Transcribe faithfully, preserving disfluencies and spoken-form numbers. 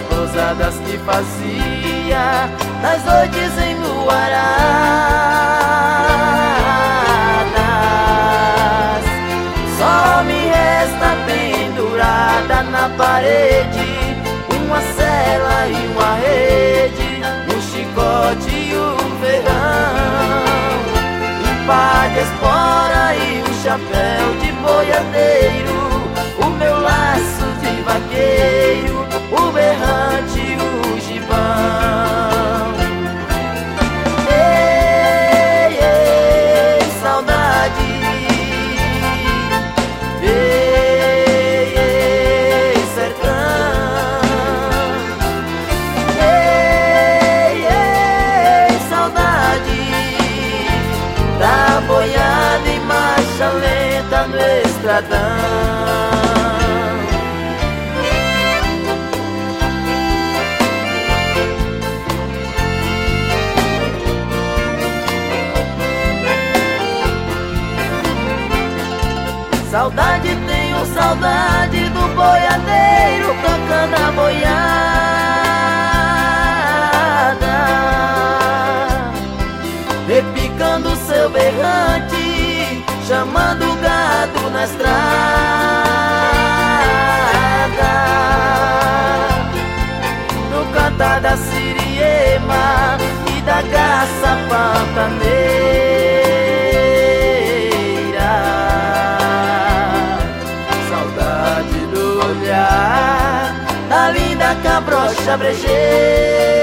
pousadas que fazia nas noites enluaradas. Só me resta pendurada na parede uma cela e uma rede, um chicote e um ferrão, um par de espora e um chapéu de boiadeiro, o meu laço de vaqueiro, o berrante e o gibão. Ei, ei, saudade. Ei, ei, sertão. Ei, ei, saudade da boiada em marcha lenta no estradão. Saudade, tenho saudade do boiadeiro tocando a boiada, repicando seu berrante, chamando o gado na estrada, no cantar da siriema e da garça pantaneira. Da linda cabrocha brejeira.